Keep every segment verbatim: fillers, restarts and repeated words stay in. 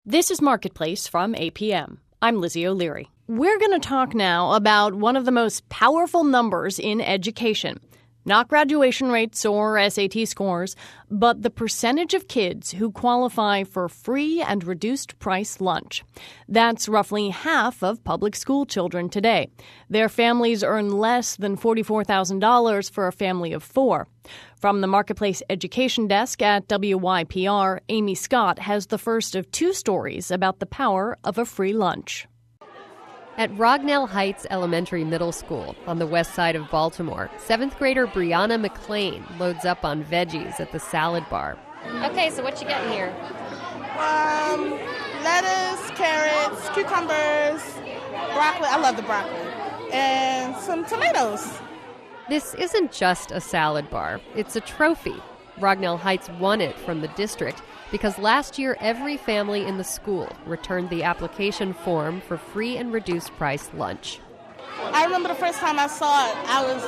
This is Marketplace from A P M. I'm Lizzie O'Leary. We're going to talk now about one of the most powerful numbers in education. Not graduation rates or S A T scores, but the percentage of kids who qualify for free and reduced price lunch. That's roughly half of public school children today. Their families earn less than forty-four thousand dollars for a family of four. From the Marketplace Education Desk at W Y P R, Amy Scott has the first of two stories about the power of a free lunch. At Rognell Heights Elementary Middle School on the west side of Baltimore, seventh grader Brianna McLean loads up on veggies at the salad bar. Okay, so what you getting here? Um, lettuce, carrots, cucumbers, broccoli. I love the broccoli. And some tomatoes. This isn't just a salad bar. It's a trophy. Rognell Heights won it from the district because last year every family in the school returned the application form for free and reduced price lunch. I remember the first time I saw it, I was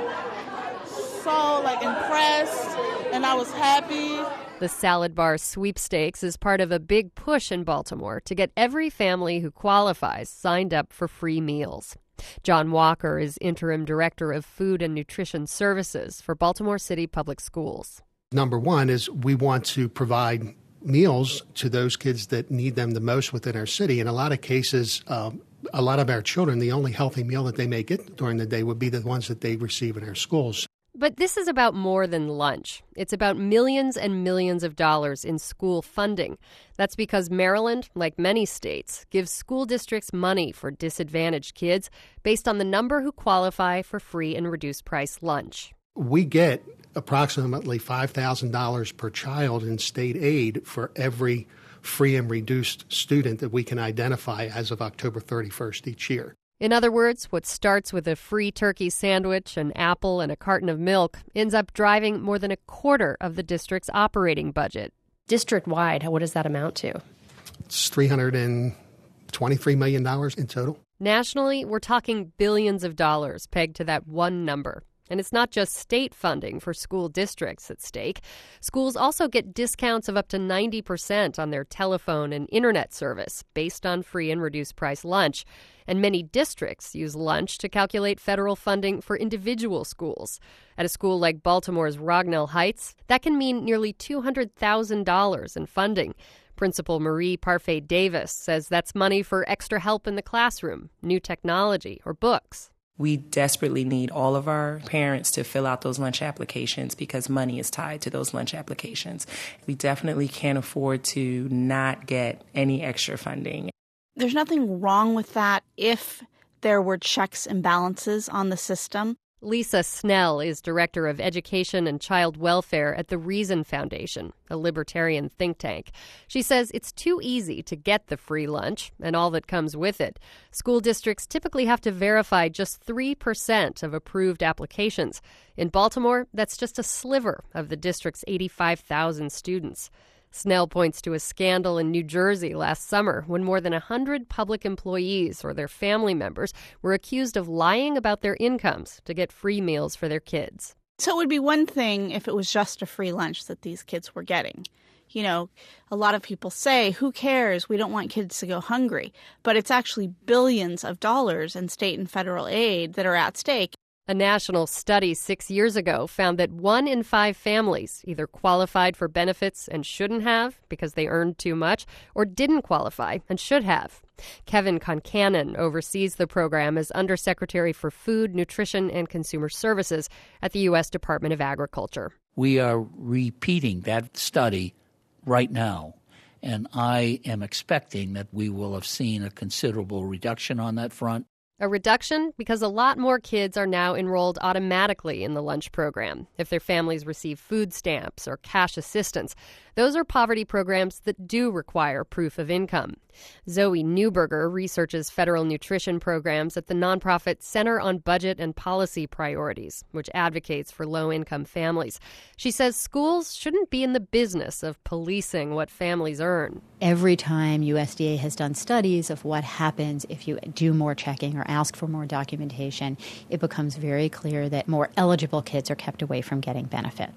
like so like impressed and I was happy. The salad bar sweepstakes is part of a big push in Baltimore to get every family who qualifies signed up for free meals. John Walker is interim director of Food and Nutrition Services for Baltimore City Public Schools. Number one is we want to provide meals to those kids that need them the most within our city. In a lot of cases, um, a lot of our children, the only healthy meal that they may get during the day would be the ones that they receive in our schools. But this is about more than lunch. It's about millions and millions of dollars in school funding. That's because Maryland, like many states, gives school districts money for disadvantaged kids based on the number who qualify for free and reduced price lunch. We get approximately five thousand dollars per child in state aid for every free and reduced student that we can identify as of October thirty-first each year. In other words, what starts with a free turkey sandwich, an apple, and a carton of milk ends up driving more than a quarter of the district's operating budget. District-wide, what does that amount to? It's three hundred twenty-three million dollars in total. Nationally, we're talking billions of dollars pegged to that one number. And it's not just state funding for school districts at stake. Schools also get discounts of up to ninety percent on their telephone and internet service based on free and reduced price lunch. And many districts use lunch to calculate federal funding for individual schools. At a school like Baltimore's Rognell Heights, that can mean nearly two hundred thousand dollars in funding. Principal Marie Parfait Davis says that's money for extra help in the classroom, new technology, or books. We desperately need all of our parents to fill out those lunch applications because money is tied to those lunch applications. We definitely can't afford to not get any extra funding. There's nothing wrong with that if there were checks and balances on the system. Lisa Snell is Director of Education and Child Welfare at the Reason Foundation, a libertarian think tank. She says it's too easy to get the free lunch and all that comes with it. School districts typically have to verify just three percent of approved applications. In Baltimore, that's just a sliver of the district's eighty-five thousand students. Snell points to a scandal in New Jersey last summer when more than one hundred public employees or their family members were accused of lying about their incomes to get free meals for their kids. So it would be one thing if it was just a free lunch that these kids were getting. You know, a lot of people say, who cares? We don't want kids to go hungry. But it's actually billions of dollars in state and federal aid that are at stake. A national study six years ago found that one in five families either qualified for benefits and shouldn't have because they earned too much, or didn't qualify and should have. Kevin Concannon oversees the program as Undersecretary for Food, Nutrition, and Consumer Services at the U S Department of Agriculture. We are repeating that study right now, and I am expecting that we will have seen a considerable reduction on that front. A reduction because a lot more kids are now enrolled automatically in the lunch program if their families receive food stamps or cash assistance. Those are poverty programs that do require proof of income. Zoe Newberger researches federal nutrition programs at the nonprofit Center on Budget and Policy Priorities, which advocates for low-income families. She says schools shouldn't be in the business of policing what families earn. Every time U S D A has done studies of what happens if you do more checking or ask for more documentation, it becomes very clear that more eligible kids are kept away from getting benefits.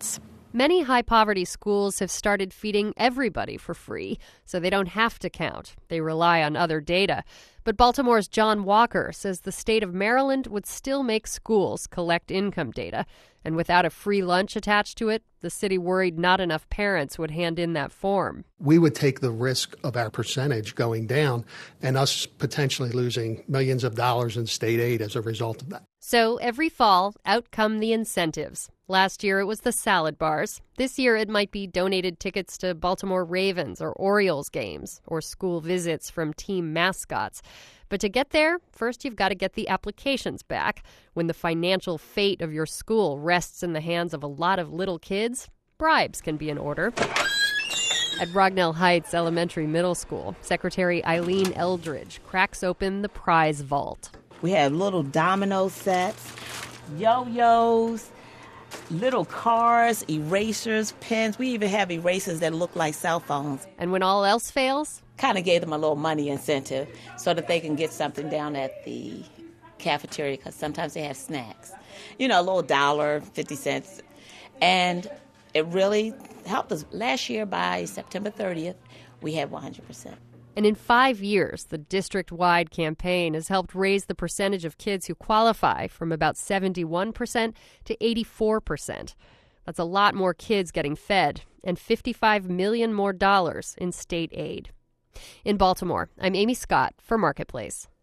Many high-poverty schools have started feeding everybody for free, so they don't have to count. They rely on other data. But Baltimore's John Walker says the state of Maryland would still make schools collect income data. And without a free lunch attached to it, the city worried not enough parents would hand in that form. We would take the risk of our percentage going down and us potentially losing millions of dollars in state aid as a result of that. So every fall, out come the incentives. Last year it was the salad bars. This year it might be donated tickets to Baltimore Ravens or Orioles games or school visits from team mascots. But to get there, first you've got to get the applications back. When the financial fate of your school rests in the hands of a lot of little kids, bribes can be in order. At Rognell Heights Elementary Middle School, Secretary Eileen Eldridge cracks open the prize vault. We have little domino sets, yo-yos, little cars, erasers, pens. We even have erasers that look like cell phones. And when all else fails? Kind of gave them a little money incentive so that they can get something down at the cafeteria, because sometimes they have snacks. You know, a little dollar, fifty cents. And it really helped us. Last year, by September thirtieth, we had one hundred percent. And in five years, the district-wide campaign has helped raise the percentage of kids who qualify from about seventy-one percent to eighty-four percent. That's a lot more kids getting fed and fifty-five million dollars more dollars in state aid. In Baltimore, I'm Amy Scott for Marketplace.